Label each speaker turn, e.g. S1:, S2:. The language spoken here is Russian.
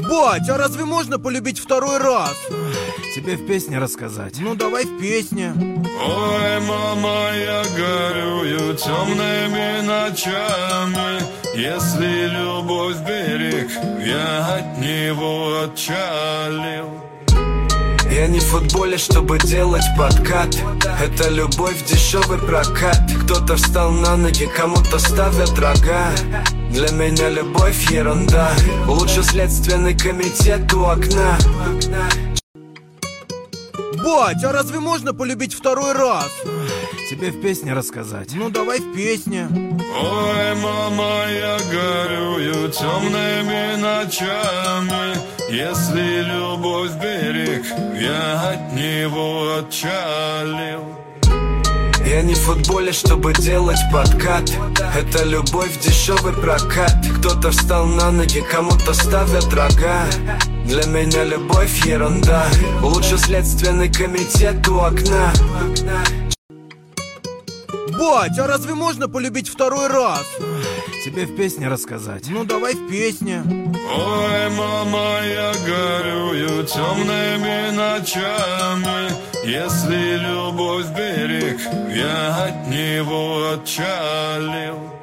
S1: Бать, а разве можно полюбить второй раз?
S2: Тебе в песне рассказать?
S1: Ну давай в песне.
S3: Ой, мама, я горюю темными ночами. Если любовь берег, я от него отчалил.
S4: Я не в футболе, чтобы делать подкат. Это любовь, дешевый прокат. Кто-то встал на ноги, кому-то ставят рога. Для меня любовь ерунда. Лучше следственный комитет у окна.
S1: Бать, а разве можно полюбить второй раз?
S2: Тебе в песне рассказать?
S1: Ну давай в песне.
S3: Ой, мама, я горюю темными ночами. Если любовь берег, я от него отчалил.
S4: Я не в футболе, чтобы делать подкат. Это любовь, дешевый прокат. Кто-то встал на ноги, кому-то ставят рога. Для меня любовь ерунда. Лучше следственный комитет у окна.
S1: Бать, а разве можно полюбить второй раз?
S2: Тебе в песне рассказать?
S1: Ну давай в песне.
S3: Ой, мама, я горюю темными ночами. Если любовь берег, я от него отчалил.